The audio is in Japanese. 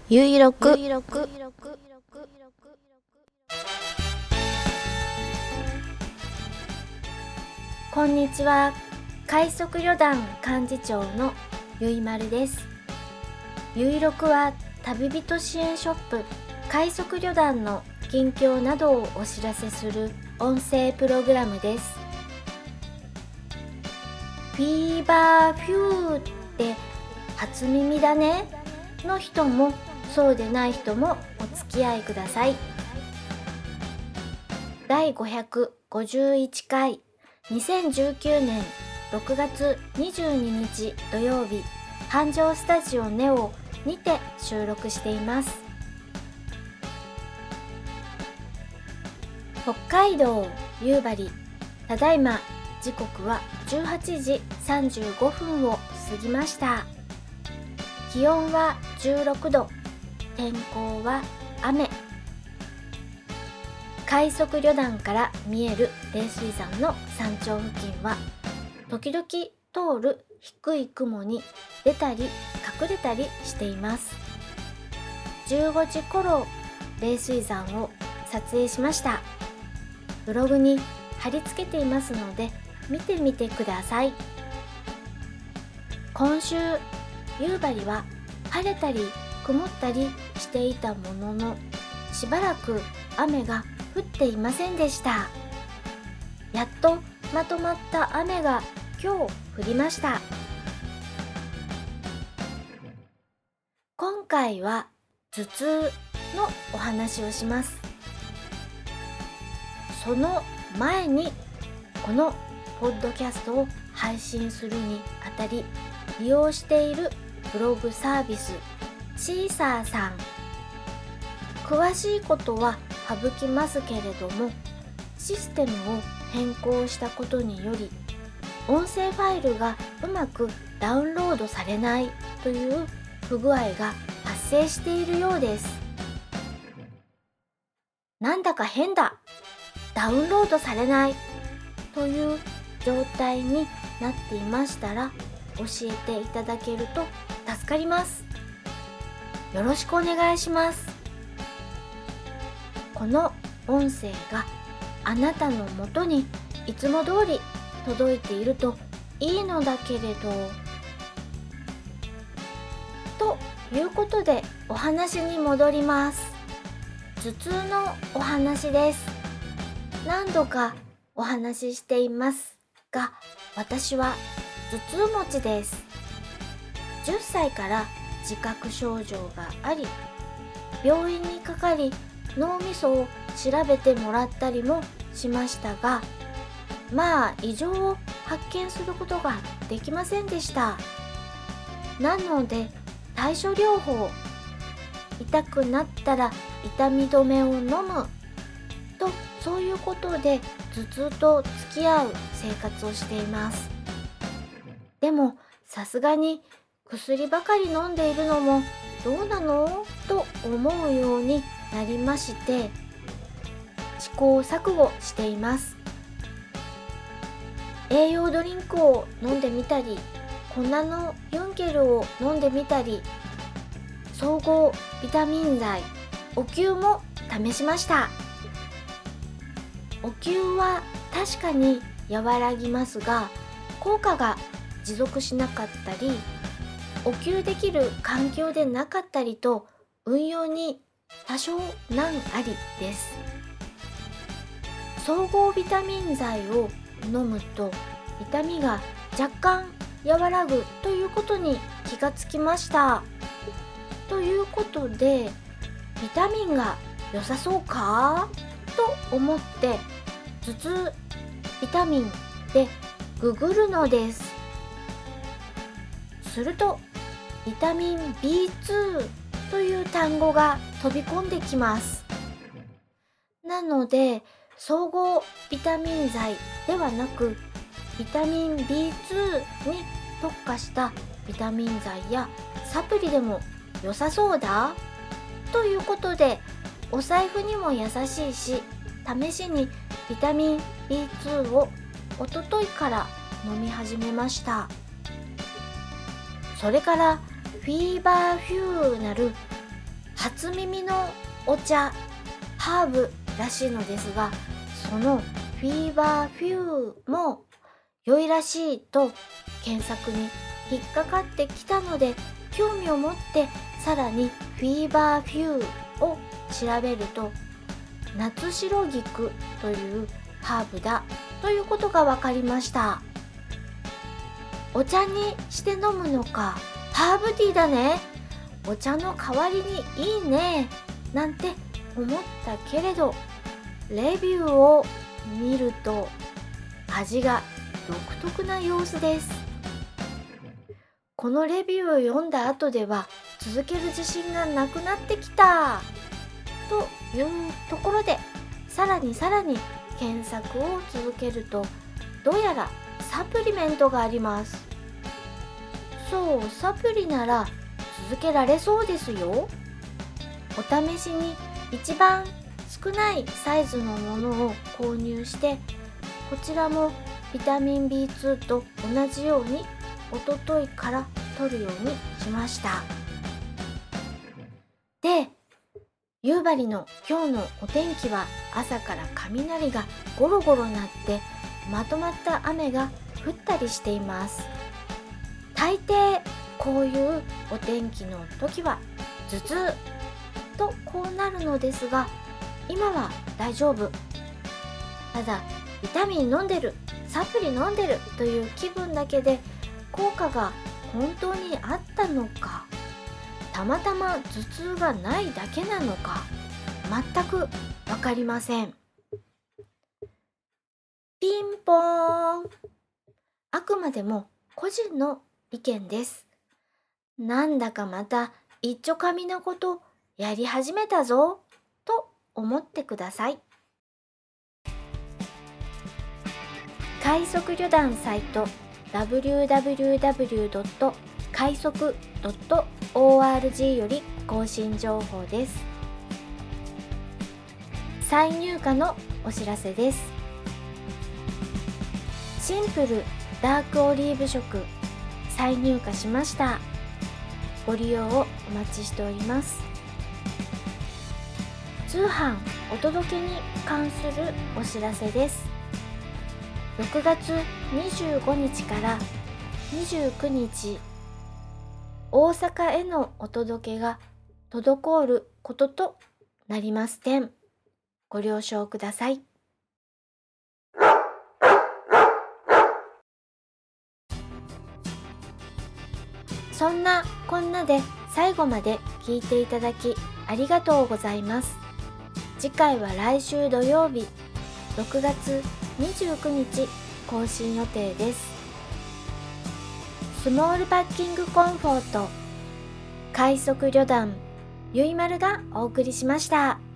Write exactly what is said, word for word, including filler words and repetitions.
ゆいろくこんにちは。快速旅団幹事長のゆいまるです。ゆいろくは旅人支援ショップ快速旅団の近況などをお知らせする音声プログラムです。フィーバーフューって初耳だねの人もそうでない人もお付き合いください。だいごひゃくごじゅういちかいにせんじゅうきゅうねんろくがつにじゅうににち土曜日、繁盛スタジオネオにて収録しています。北海道夕張、ただいま時刻はじゅうはちじさんじゅうごふんを過ぎました。気温はじゅうろくど、天候は雨。快速旅団から見える冷水山の山頂付近は時々通る低い雲に出たり隠れたりしています。じゅうごじ頃冷水山を撮影しました。ブログに貼り付けていますので見てみてください。今週夕張は晴れたり曇ったりしていたものの、しばらく雨が降っていませんでした。やっとまとまった雨が今日降りました。今回は頭痛のお話をします。その前にこのポッドキャストを配信するにあたり利用しているブログサービスシーサーさん、詳しいことは省きますけれども、システムを変更したことにより音声ファイルがうまくダウンロードされないという不具合が発生しているようです。なんだか変だ、ダウンロードされないという状態になっていましたら教えていただけると助かります。よろしくお願いします。この音声があなたのもとにいつも通り届いているといいのだけれど、ということでお話に戻ります。頭痛のお話です。何度かお話ししていますが、私は頭痛持ちです。じゅっさいから自覚症状があり、病院にかかり脳みそを調べてもらったりもしましたが、まあ異常を発見することができませんでした。なので対処療法、痛くなったら痛み止めを飲むと、そういうことで頭痛と付き合う生活をしています。でもさすがに薬ばかり飲んでいるのもどうなのと思うようになりまして、試行錯誤しています。栄養ドリンクを飲んでみたり、粉のユンケルを飲んでみたり、総合ビタミン剤お灸も試しました。お灸は確かに和らぎますが、効果が持続しなかったり、お灸できる環境でなかったりと運用に多少難ありです。総合ビタミン剤を飲むと痛みが若干和らぐということに気がつきました。ということで、ビタミンが良さそうかと思って頭痛ビタミンでググるのです。するとビタミン ビーツー という単語が飛び込んできます。なので総合ビタミン剤ではなくビタミン ビーツー に特化したビタミン剤やサプリでも良さそうだということで、お財布にも優しいし試しにビタミン ビーツー をおとといから飲み始めました。それからフィーバーフューなる初耳のお茶ハーブらしいのですが、そのフィーバーフューも良いらしいと検索に引っかかってきたので、興味を持ってさらにフィーバーフューを調べると、夏白菊というハーブだということが分かりました。お茶にして飲むのか、ハーブティーだね、お茶の代わりにいいねなんて思ったけれど、レビューを見ると味が独特な様子です。このレビューを読んだ後では続ける自信がなくなってきたというところで、さらにさらに検索を続けると、どうやらサプリメントがあります。そう、サプリなら続けられそうですよ。お試しに一番少ないサイズのものを購入して、こちらもビタミン ビーツー と同じようにおとといから取るようにしました。で、夕張の今日のお天気は朝から雷がゴロゴロ鳴ってまとまった雨が降ったりしています。大抵こういうお天気の時は頭痛とこうなるのですが、今は大丈夫。ただビタミン飲んでる、サプリ飲んでるという気分だけで効果が本当にあったのか、たまたま頭痛がないだけなのか、全くわかりません。ピンポーン。あくまでも個人の意見です。なんだかまた一丁紙のことやり始めたぞと思ってください。快速旅団サイト ダブリューダブリューダブリュードット快速ドットオーアールジー より更新情報です。再入荷のお知らせです。シンプルダークオリーブ色再入荷しました。ご利用をお待ちしております。通販お届けに関するお知らせです。ろくがつにじゅうごにちからにじゅうくにち、大阪へのお届けが滞ることとなります点、ご了承ください。そんなこんなで最後まで聞いていただきありがとうございます。次回は来週土曜日ろくがつにじゅうくにち更新予定です。スモールパッキングコンフォート快速旅団ゆいまるがお送りしました。